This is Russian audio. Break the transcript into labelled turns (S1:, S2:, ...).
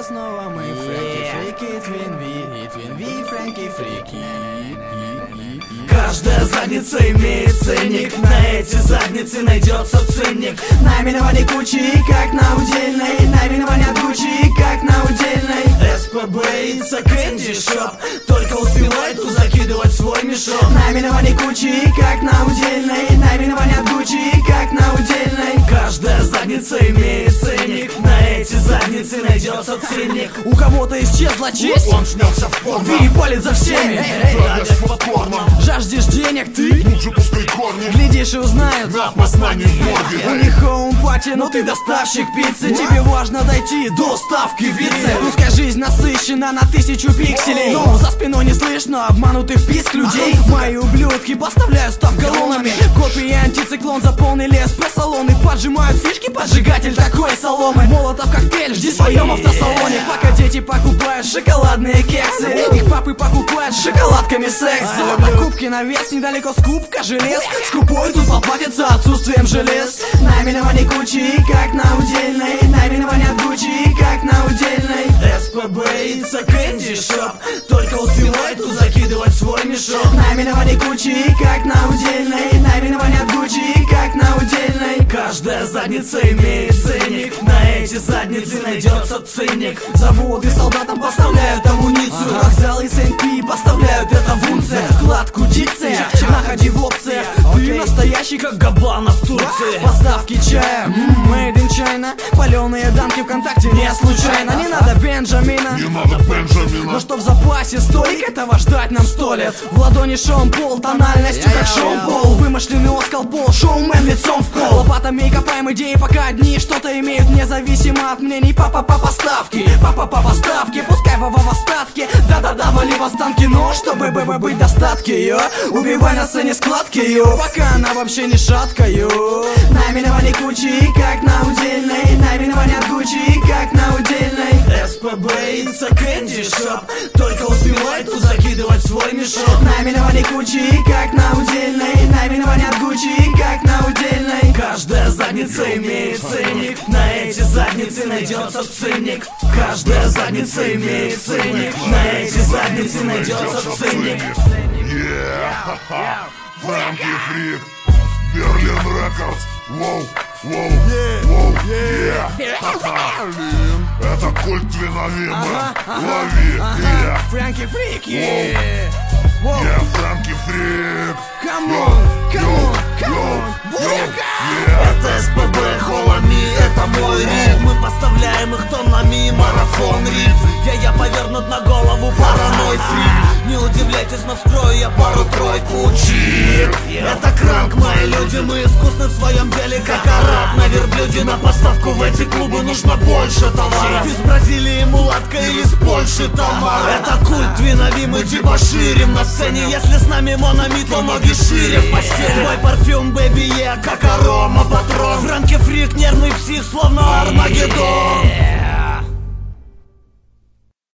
S1: снова мы Фрэнки Фрики, Твин Ви, и Твин Ви, Фрэнки Фрики.
S2: Каждая задница имеет ценник, на эти задницы найдется ценник.
S1: Наименование кучи, как на удельной, наименование от Гуччи, как на удельной.
S2: СПБ и Кэнди Шоп, только успевает тут закидывать свой мешок.
S1: Наименование кучи, как на удельной, наименование от Гуччи, как на удельной.
S2: Каждая задница имеет ценник, на эти задницы найдется ценник.
S1: У кого-то исчезла честь,
S2: Он снялся в порно,
S1: ты палит за всеми.
S2: радость платформа.
S1: Жаждешь денег ты,
S3: Лучше пускай корни,
S1: глядишь и узнают.
S3: на познание в морге.
S1: У них хоум-пати, но ты доставщик пиццы. Тебе важно дойти до ставки вице. Пускай жизнь насыщена на 1000 пикселей, но за спиной не слышно обманутых писк людей. Мои ублюдки поставляют став галлонами. Копии антициклон заполнили эспрессо-салоны. Поджимают фишки, поджигатель такой соломы. Молотов коктейль, жди в своем автосалоне. Пока дети покупают шоколадные кексы, их папы покупают шоколадками секс. Покупки на вес, недалеко скупка желез. Скупой тут поплатится отсутствием желез. Наименование кучи, как на удельной, наименование от Гуччи, как на удельной.
S2: СПБ и Кэнди Шоп, только успевает тут закидывать свой мешок.
S1: Наименование кучи, как на удельной, наименование от Гуччи, как на удельной.
S2: Каждая задница имеет ценник, на эти задницы найдется ценник.
S1: Заводы солдатам поставляют амуницию, вокзалы СНП поставляют это в унциях. Вкладку дикция, находи в опциях. Ты настоящий, как
S2: Габана в Турции.
S1: поставки чая, made in China. Паленые данки ВКонтакте не случайно. Не надо Бенджамина,
S3: Не надо Бенджамина,
S1: но что в запасе столик, этого ждать нам 100 лет. В ладони Шон Пол, тональностью как Шон Пол. Вымышленный Оскал Пол, шоумен лицом в пол. Лопатами копаем идеи, пока одни что-то имеют, независимо от мнений. Папа поставки, папа поставки, пускай Вова в остатке. Да-да-да, вали в останки, но чтобы быть достатки, йо. Убивай на сцене складки, йо, пока она вообще не шатка, йо. Наименование кучи, как на удельной, наименование от Гуччи, как на удельной.
S2: СПБ и Кэнди Шоп, только успевает тут закидывать свой мешок.
S1: Наименование кучи, как на удельной, наименование от Гуччи, как на удельной.
S2: Каждая задница имеет ценник, на эти задницы найдется ценник. Каждая задница имеет ценник, на эти задницы найдется ценник.
S3: Фрэнки Фрик, Берлин Рекордс, воу, воу, воу, это культ Твиновима, лови,
S1: Фрэнки Фрик,
S3: Фрэнки Фрик,
S1: Come on,
S2: Это СПБ, холоми, это мой ритм. Мы поставляем их тоннами, марафон риф. Я повернут на голову, параной фрик. Не удивляйтесь, но вскрою я пару-тройку чик. Это кранк, мои люди, мы искусны в своем деле, как араб на верблюде. На поставку в эти клубы нужно больше товара. Из Бразилии мулатка или с Польши Тамара. Это культ Твинови, мы типа ширим на сцене. Если с нами Монами, то ноги шире в постели. Мой парфюм, бэби, как арома патрон. Фрэнки Фрик, нервный псих, словно Армагеддон.